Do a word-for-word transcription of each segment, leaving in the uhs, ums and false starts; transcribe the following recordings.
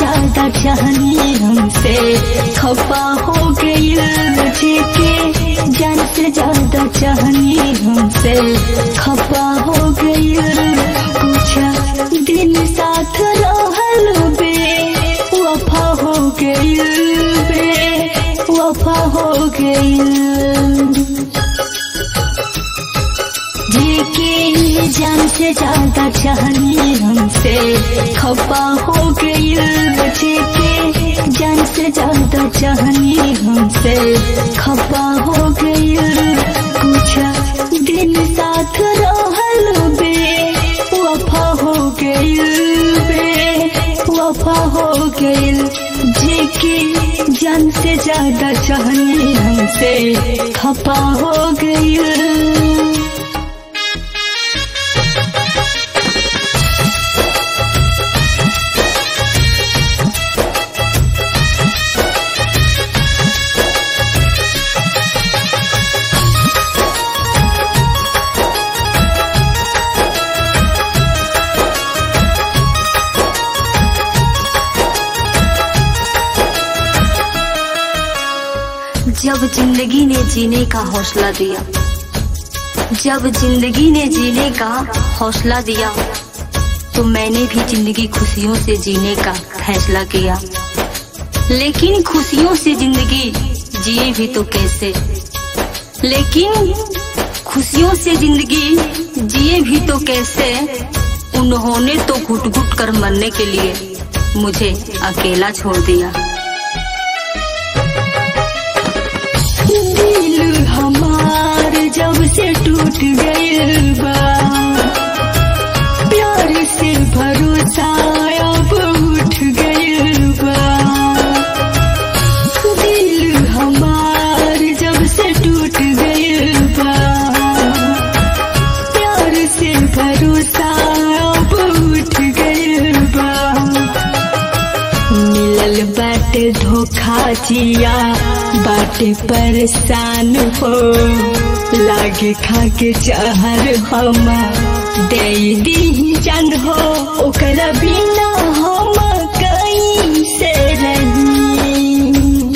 ज्यादा चाहनी हमसे खफा हो गई, के जान से ज्यादा चाहनी हमसे खफा हो गई। कुछ दिन साथ रहल बे वफा हो गई, बे वफा हो गई। के जान से ज्यादा चाहनी हमसे खफा हो गई, के जान से ज्यादा चाहनी हमसे खफा हो गई। कुछ दिन साथ रहल बे वफा हो गई, बे वफा हो गई। के जान से ज्यादा चाहनी हमसे खफा हो गई। जब जिंदगी ने जीने का हौसला दिया, जब जिंदगी ने जीने का हौसला दिया, तो मैंने भी जिंदगी खुशियों से जीने का फैसला किया। लेकिन खुशियों से जिंदगी जिए भी तो कैसे, लेकिन खुशियों से जिंदगी जिए भी तो कैसे। उन्होंने तो घुट घुट कर मरने के लिए मुझे अकेला छोड़ दिया। दिल हमार जब से टूट गइल बा, प्यार से भरोसा अब उठ गइल बा। दिल हमार जब से टूट गइल बा, प्यार से भरोसा अब उठ गइल बा। मिलल बाटे धोखा जिया बाटे परेशान हो, लागे खा के चाहर हम दे दी जान हो। ओकरा बिना हम कैसे रही,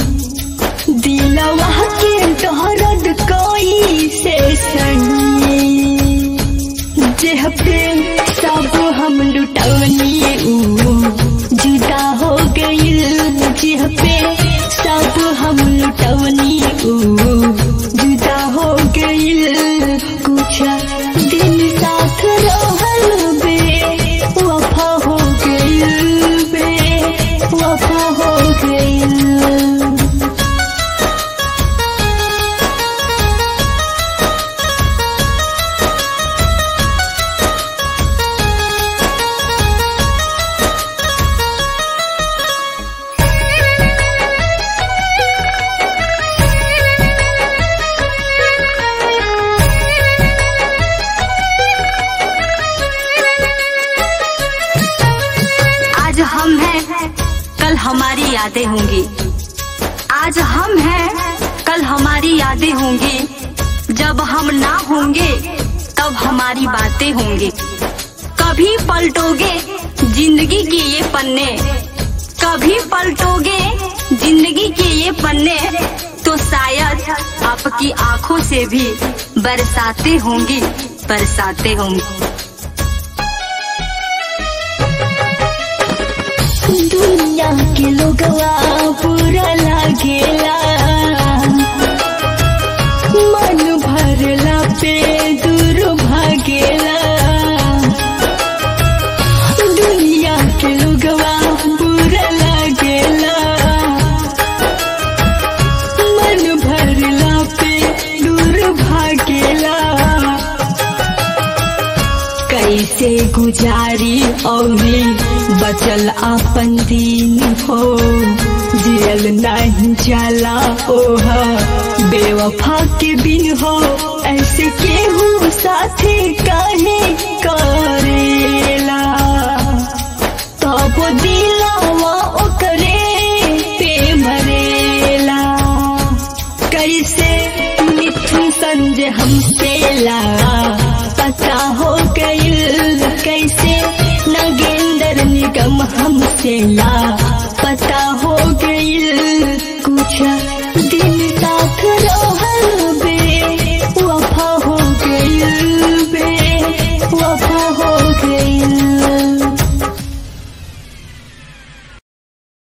दिलवा के दर्द कैसे सही। जेह पे सब हम लुटौनी जुदा हो गई, जेह पे सब हम लुटौनी जुदा हो गई। कुछ दिन साथ रहल बे वफा हो गई, बे वफा हो गई। हम हैं कल हमारी यादें होंगी, आज हम हैं कल हमारी यादें होंगी। जब हम ना होंगे तब हमारी बातें होंगी। कभी पलटोगे जिंदगी के ये पन्ने, कभी पलटोगे जिंदगी के ये पन्ने, तो शायद आपकी आंखों से भी बरसाते होंगी, बरसाते होंगी। दुनिया के लोगवा पूरा लागेला, मन भरला पे दूर भागेला। दुनिया के लोगवा पूरा लागेला, मन भरला पे दूर भागेला। कैसे गुजारी औरी बचल अपन दिन हो, जियल नहीं जाला ओहा बेवफा के बिन हो। ऐसे केहू साथे काहे करेला, तब दिलावा ओकरे पे मरेला। कैसे मिथुन संजय हमसे ला पता हो गई, कैसे नगेंद्र सरगम हमसे ला पता हो गई कुछ दिन